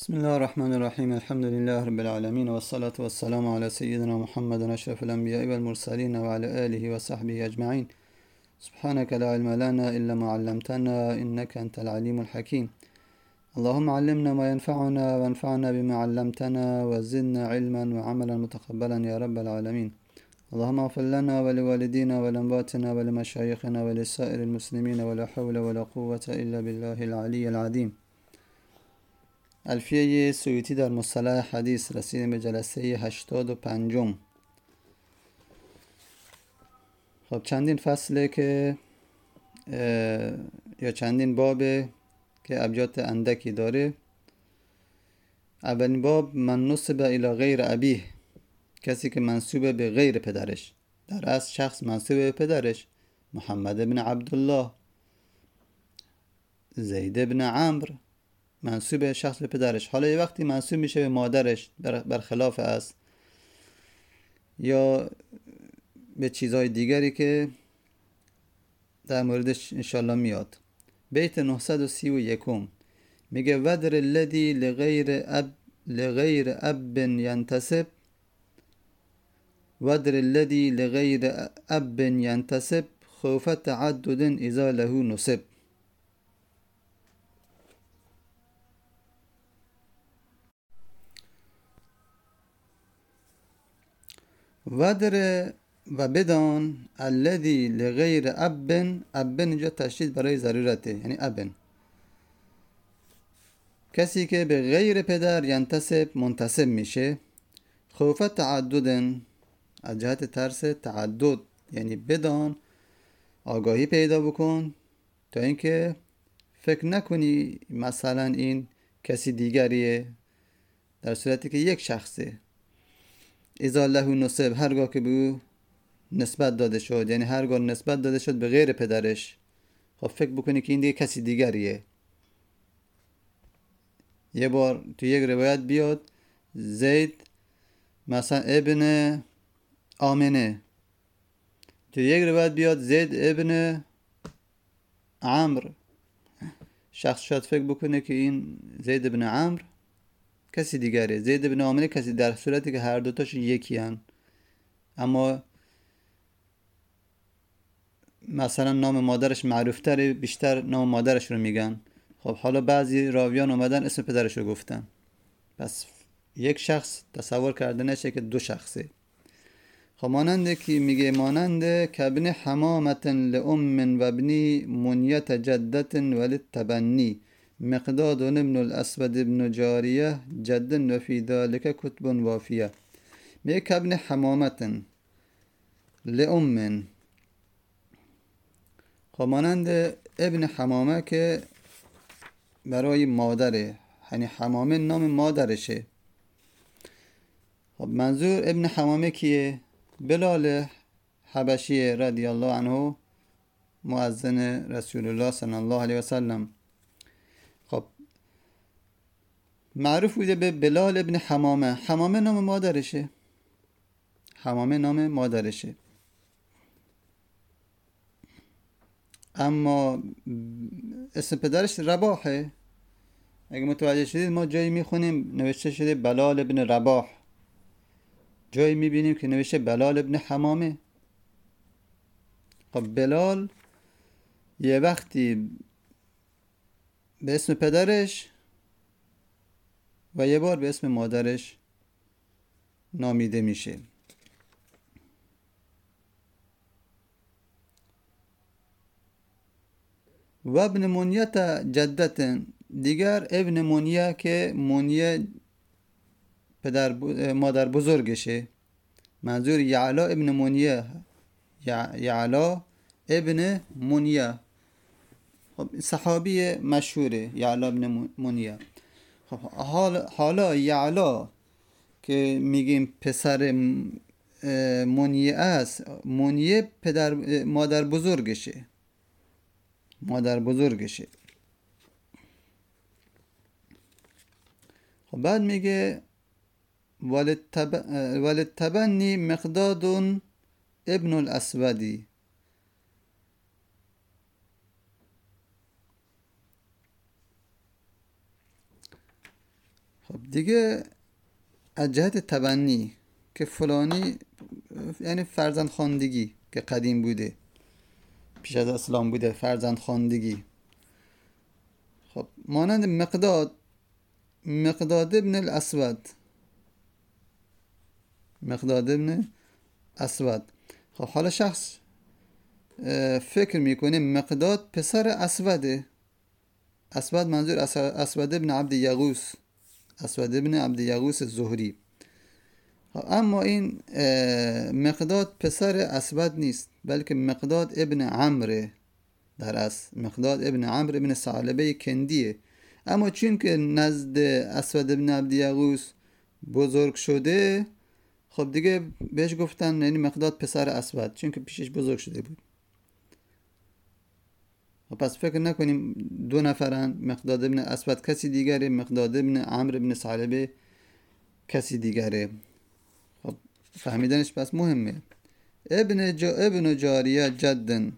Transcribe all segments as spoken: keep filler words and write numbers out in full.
بسم الله الرحمن الرحيم. الحمد لله رب العالمين، والصلاة والسلام على سيدنا محمد أشرف الأنبياء والمرسلين وعلى آله وصحبه أجمعين. سبحانك لا علم لنا إلا ما علمتنا إنك أنت العليم الحكيم. اللهم علمنا ما ينفعنا وانفعنا بما علمتنا وزدنا علما وعملا متقبلا يا رب العالمين. اللهم اغفر لنا ولوالدينا ولأمواتنا ولمشايخنا ولسائر المسلمين، ولا حول ولا قوة إلا بالله العلي العظيم. الفیه سیوطی در مصطلح حدیث، رسیدیم به جلسه هشتاد و پنجم. خب چندین فصله که یا چندین بابه که ابجات اندکی داره. اولین باب من نسب الی غیر ابیه، کسی که منسوب به غیر پدرش. در اصل شخص منسوب به پدرش، محمد بن عبدالله، زید بن عمرو، منسوب شخص به پدرش. حالا یه وقتی منسوب میشه به مادرش برخلاف است، یا به چیزهای دیگری که در موردش انشالله میاد. بیت نهصد و سی و یکم میگه ودر الذی لغیر اب لغیر اب ینتسب ودر الذی لغیر اب ینتسب خوف تعدد اذا له نسب. ودر و بدان الذی لغیر ابن، ابن اینجا تشدید برای ضرورته، یعنی ابن، کسی که به غیر پدر ینتسب منتسب میشه. خوف تعدد، از جهت ترس تعدد، یعنی بدان، آگاهی پیدا بکن تا اینکه فکر نکنی مثلا این کسی دیگریه، در صورتی که یک شخصه. اذا له نسب، هرگاه که به او نسبت داده شد، یعنی هرگاه نسبت داده شد به غیر پدرش، خب فکر بکنی که این دیگه کسی دیگریه. یه بار تو یک روایت بیاد زید مثلا ابن آمنه، تو یک روایت بیاد زید ابن عمرو، شخص شاید فکر بکنه که این زید ابن عمرو کسی دیگره، زید ابن آمنه کسی، در صورتی که هر دوتاش یکی هن. اما مثلا نام مادرش معروفتره، بیشتر نام مادرش رو میگن. خب حالا بعضی راویان اومدن اسم پدرش رو گفتن، پس یک شخص تصور کرده نشه که دو شخصه. خب ماننده که میگه ماننده کابن حمامت لأم و ابنی منیت جدت وللتبنی مقداد ابن الاسود ابن جاریه جد و فی ذلک کتب وافیه. میگه کابن حمامت لأم، خب مانند ابن حمامه که برای مادره، یعنی حمامه نام مادرشه. خب منظور ابن حمامه کیه؟ بلال حبشی رضی الله عنه، مؤذن رسول الله صلی الله علیه و سلم. خب معروف بوده به بلال ابن حمامه. حمامه نام مادرشه، حمامه نام مادرشه. اما اسم پدرش رباحه. اگه متوجه شدید ما جایی میخونیم نوشته شده بلال ابن رباح، جایی میبینیم که نوشته بلال ابن حمامه. خب بلال یه وقتی به اسم پدرش و یه بار به اسم مادرش نامیده میشه. و ابن منیت جدت، دیگر ابن منیه که منیه پدر مادر بزرگشه. منظور یعلا ابن منیه، یعلا ابن منیه. خب صحابی مشهوره یعلا ابن منیه. خب حالا حالا یعلا که میگیم پسر منیه است، منیه پدر مادر بزرگشه، مادر بزرگشه. خب بعد میگه وللتبنی مقداد ابن الاسودی، خب دیگه از جهت تبنی که فلانی، یعنی فرزند خواندگی که قدیم بوده، پیش از اسلام بوده فرزند خواندگی. خب مانند مقداد، مقداد ابن الاسود، مقداد ابن اسود. خب حالا شخص فکر میکنه مقداد پسر اسوده. اسود منظور اسود ابن عبد یغوس، اسود ابن عبد یغوس زهری. اما این مقداد پسر اسود نیست، بلکه مقداد ابن عمرو در اصل، مقداد ابن عمرو ابن ثعلبه کندیه. اما چون که نزد اسود ابن عبد یغوس بزرگ شده، خب دیگه بهش گفتن یعنی مقداد پسر اسود، چون که پیشش بزرگ شده بود. خب پس فکر نکنیم دو نفرن، مقداد ابن اسود کسی دیگره، مقداد ابن عمرو ابن ثعلبه کسی دیگره. خب فهمیدنش پس مهمه. ابن جا ابن جاریه جدن.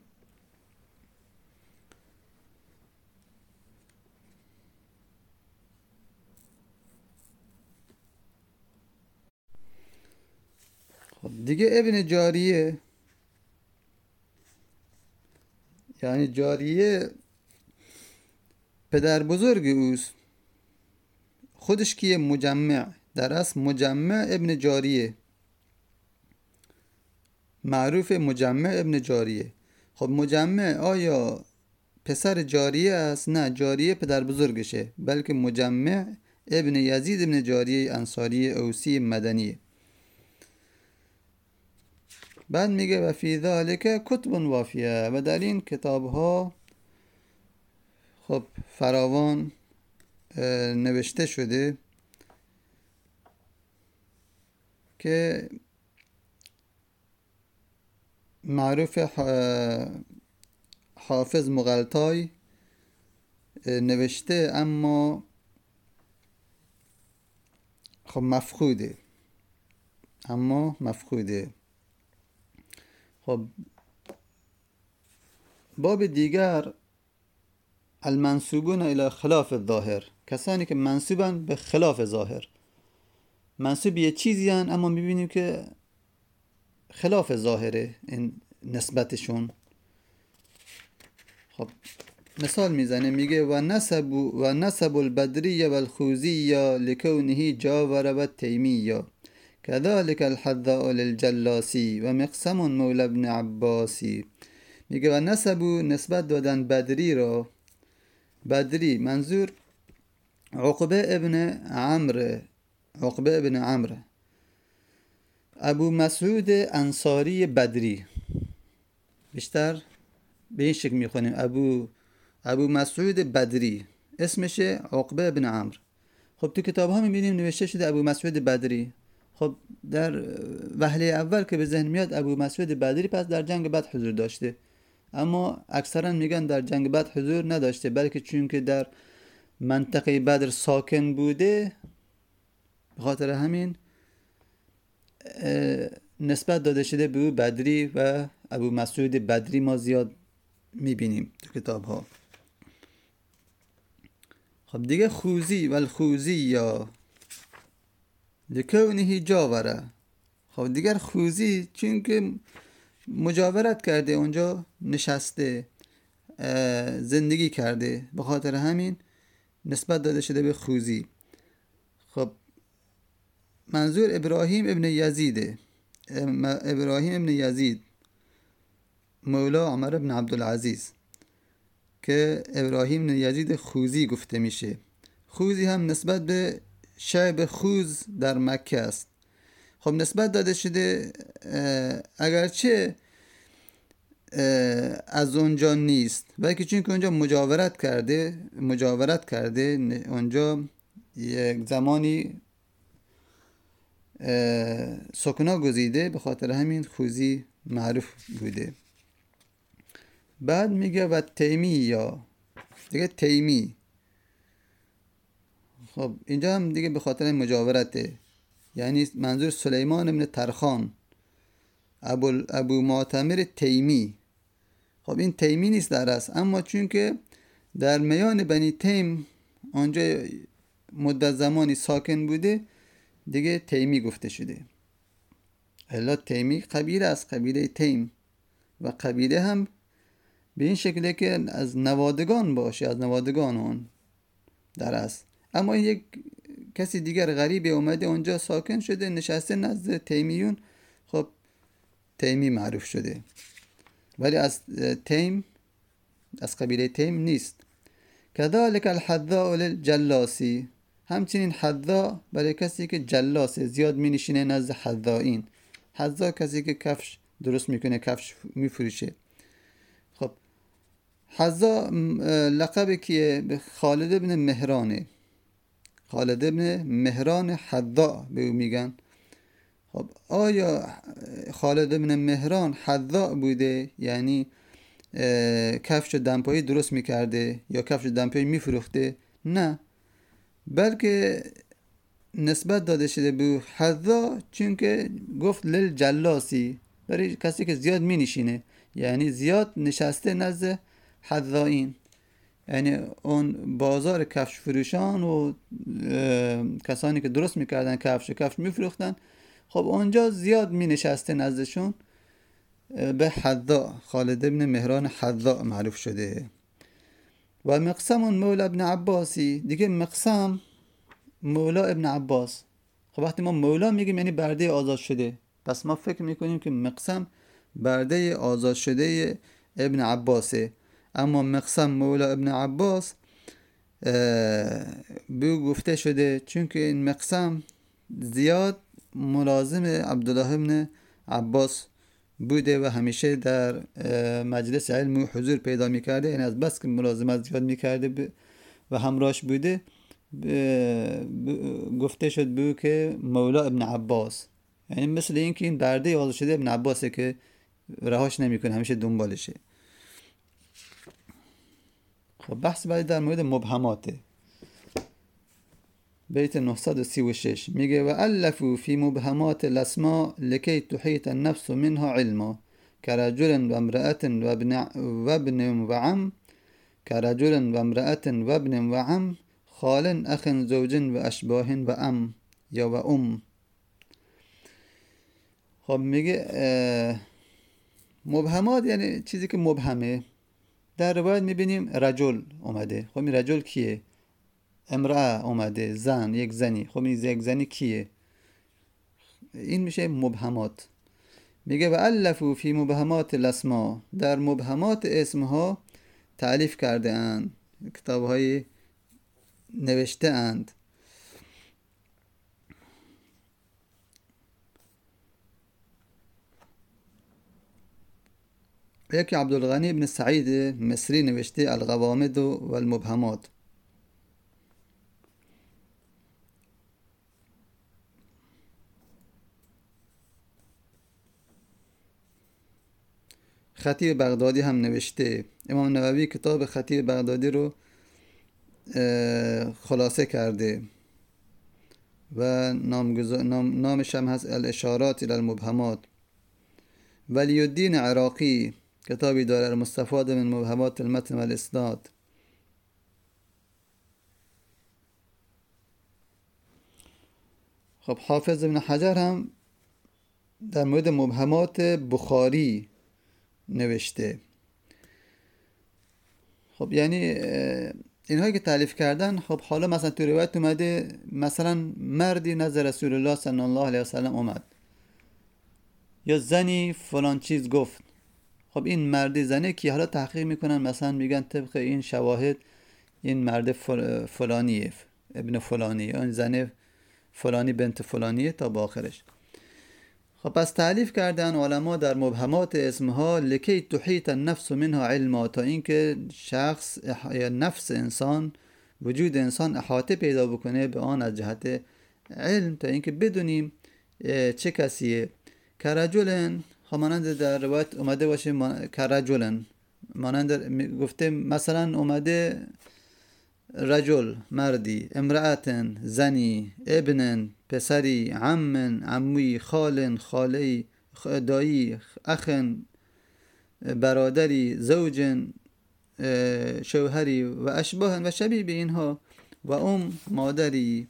خب دیگه ابن جاریه یعنی جاریه پدر بزرگ اوست. خودش کیه؟ مجمع، در اصل مجمع ابن جاریه، معروف مجمع ابن جاریه. خب مجمع آیا پسر جاریه است؟ نه، جاریه پدر بزرگشه، بلکه مجمع ابن یزید ابن جاریه انصاری اوسی مدنیه. بعد میگه و فی ذالک کتب وافیه، و در این کتاب ها خب فراوان نوشته شده که معروف حافظ مغلطای نوشته، اما خب مفقوده، اما مفقوده. خب باب دیگر المنسوبون الى خلاف الظاهر، کسانی که منسوبن به خلاف ظاهر. منسوب یه چیزی هن اما میبینیم که خلاف ظاهره این نسبتشون. خب مثال میزنه، میگه و نسب و نسب البدری و الخوزی لکونه جاور و تیمی كذلك الحذاء للجلاسی و مقسم مولى ابن عباسی. میگه و نسبو نسبت دادن بدری را، بدری منظور عقبه ابن عمرو، عقبه ابن عمرو، ابو مسعود انصاری بدری، بیشتر به این شکل میخونیم ابو ابو مسعود بدری، اسمشه عقبه ابن عمرو. خب تو کتاب ها میبینیم نوشته شده ابو مسعود بدری. خب در وهله اول که به ذهن میاد ابو مسعود بدری پس در جنگ بدر حضور داشته، اما اکثرا میگن در جنگ بدر حضور نداشته، بلکه چون که در منطقه بدر ساکن بوده، به خاطر همین نسبت داده شده به او بدری و ابو مسعود بدری ما زیاد میبینیم تو کتاب ها. خب دیگه خوزی و الخوزی یا لکونه جاوره. خب دیگر خوزی چون که مجاورت کرده، اونجا نشسته زندگی کرده، به خاطر همین نسبت داده شده به خوزی. خب منظور ابراهیم ابن یزیده، ابراهیم ابن یزید مولا عمر ابن عبدالعزیز، که ابراهیم ابن یزید خوزی گفته میشه. خوزی هم نسبت به شعب خوز در مکه است. خب نسبت داده شده، اگرچه از اونجا نیست، بلکه چون که اونجا مجاورت کرده، مجاورت کرده اونجا یک زمانی سکنا گزیده، به خاطر همین خوزی معروف بوده. بعد میگه و تیمی یا دیگه تیمی. خب اینجا هم دیگه به خاطر مجاورته، یعنی منظور سلیمان ابن ترخان ابو ابو معتمر تیمی. خب این تیمی نیست در اصل، اما چون که در میان بنی تیم آنجا مدت زمانی ساکن بوده دیگه تیمی گفته شده. الا تیمی قبیله از قبیله تیم و قبیله هم به این شکله که از نوادگان باشه، از نوادگان اون در است. اما یک کسی دیگر غریبی اومده اونجا ساکن شده نشسته نزد تیمیون، خب تیمی معروف شده، ولی از تیم از قبیله تیم نیست. کذالک الحذاء للجلاسی، همچنین حذاء برای کسی که جلاسه، زیاد می نشینه نزد حذائین. حذاء کسی که کفش درست میکنه، کفش میفروشه. خب حذاء لقب کیه؟ به خالد ابن مهرانه. خالد ابن مهران حذاء به او میگن. خب آیا خالد ابن مهران حذاء بوده؟ یعنی کفش دمپایی درست میکرده یا کفش دمپایی میفروخته؟ نه، بلکه نسبت داده شده به حذاء چون که گفت للجلاسی، برای کسی که زیاد می نشینه، یعنی زیاد نشسته نزد حذائین، یعنی اون بازار کفش فروشان و کسانی که درست میکردن کفش و کفش میفروختن، خب اونجا زیاد می نشسته نزدشون، به حذاء، خالد ابن مهران حذاء معروف شده. و مقسم مولا ابن عباسی، دیگه مقسم مولا ابن عباس. خب وقتی ما مولا میگیم یعنی برده آزاد شده، پس ما فکر میکنیم که مقسم برده آزاد شده ابن عباسه. اما مقسم مولا ابن عباس به گفته شده چون که این مقسم زیاد ملازم عبدالله ابن عباس بوده و همیشه در مجلس علم حضور پیدا میکرده، یعنی از بس که ملازمت زیاد میکرده و همراهش بوده گفته شد به که مولا ابن عباس، یعنی مثل این که این برده آزاد شده ابن عباسه که رهاش نمیکنه، همیشه دنبالشه. خب بحث بعدی در مورد مبهماته. بیت نهصد و سی و شش میگه و الفو فی مبهمات الاسماء لکی تحیط النفس منها علما کرجل و امرأت و ابن و ابن و عم کرجل و امرأت و ابن و عم خال اخ زوج و اشباه و ام یا و ام. خب میگه مبهمات یعنی چیزی که مبهمه. در روایت میبینیم رجل اومده، خب این رجل کیه؟ امرأه اومده، زن، یک زنی. خب این یک زنی کیه؟ این میشه مبهمات. میگه و الفو فی مبهمات الاسماء، در مبهمات اسمها تألیف کرده اند، کتاب های نوشته اند. یکی عبدالغنی ابن سعید مصری نوشته الغوامد و المبهمات. خطیب بغدادی هم نوشته. امام نووی کتاب خطیب بغدادی رو خلاصه کرده و نام نامش هم هست الاشارات الى المبهمات. ولی الدین عراقی کتابی داره المستفاد من مبهمات المتن و الاسناد. خب حافظ ابن حجر هم در مورد مبهمات بخاری نوشته. خب یعنی اینهایی که تألیف کردن، خب حالا مثلا تو روایت اومده مثلا مردی نزد رسول الله صلی الله علیه و سلم اومد یا زنی فلان چیز گفت. خب این مرد زنه کی؟ حالا تحقیق میکنن، مثلا میگن طبق این شواهد این مرد فلانیه، ابن فلانیه، این زنه فلانی بنت فلانیه تا با آخرش. خب پس تألیف کردن علما در مبهمات اسمها لکی تحیط النفس منها علما، تا اینکه شخص یا نفس انسان، وجود انسان احاطه پیدا بکنه به آن از جهت علم، تا اینکه بدونیم چه کسیه. کرجلن، خب مانند در روایت اومده باشه کرجلن، مانند گفته مثلا اومده رجل مردی، امرأتن زنی، ابنن پسری، عمن عموی، خالن خالی، دایی، اخن برادری، زوجن شوهری و اشباهن و شبیه به اینها. و ام مادری.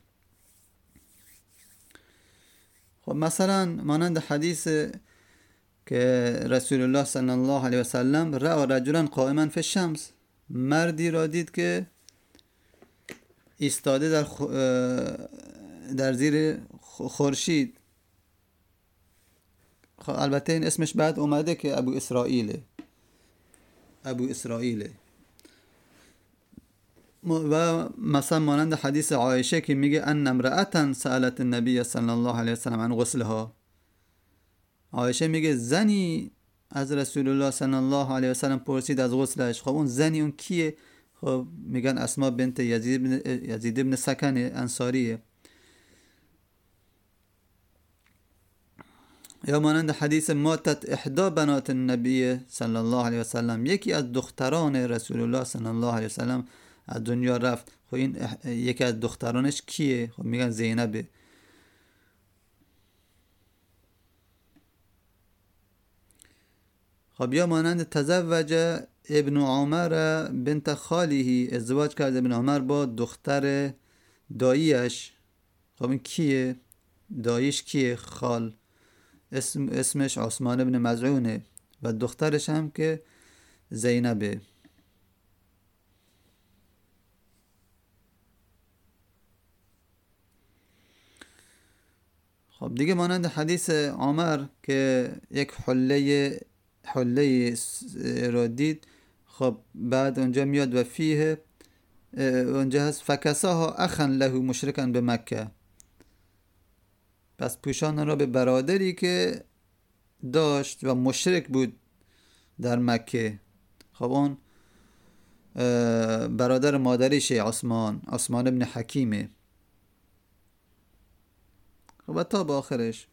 خب مثلا مانند حدیث که رسول الله صلی الله علیه و سلم رأى رجلا قائما فی الشمس، مردی را دید که ایستاده در خ... در زیر خورشید. خب البته این اسمش بعد اومده که ابو اسرائیله، ابو اسرائیله. و مثلا مانند حدیث عایشه که میگه ان امرأة سألت النبی صلی الله علیه و سلم عن غسلها، عایشه میگه زنی از رسول الله صلی الله علیه و سلم پرسید از غسلش. خب اون زنی اون کیه؟ خب میگن اسما بنت یزید بن یزید ابن سکن انصاریه. یا مانند حدیث ماتت احدا بنات النبی صلی الله علیه و سلم، یکی از دختران رسول الله صلی الله علیه و سلم از دنیا رفت. خب این یکی از دخترانش کیه؟ خب میگن زینبه. خب یا مانند تزوج ابن عمر بنت خالیه، ازدواج کرد ابن عمر با دختر داییش. خب این کیه؟ داییش کیه؟ خال. اسم اسمش عثمان ابن مزعونه و دخترش هم که زینبه. خب دیگه مانند حدیث عمر که یک حله حله را دید. خب بعد اونجا میاد و فیه اونجا هست فکساها اخا له مشرکا به مکه، پس پوشان را به برادری که داشت و مشرک بود در مکه. خب اون برادر مادریشه عثمان، عثمان ابن حکیمه. خب تا با آخرش.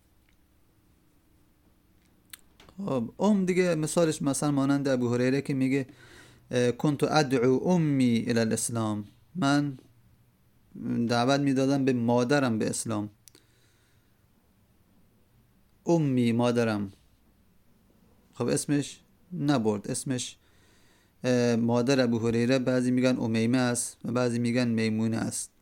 خب ام دیگه مثالش مثلا مانند ابو هریره که میگه کنت ادعو امی الی الاسلام، من دعوت میدادم به مادرم به اسلام. امی مادرم. خب اسمش نبرد، اسمش مادر ابو هریره بعضی میگن امیمه است و بعضی میگن میمونه است.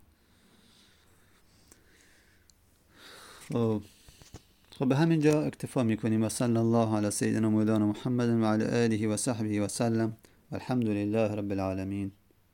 خب خب به همین جا اکتفا میکنیم و صلی الله علی سیدنا مولانا محمد و علی آله و صحبه و سلم والحمد لله رب العالمین.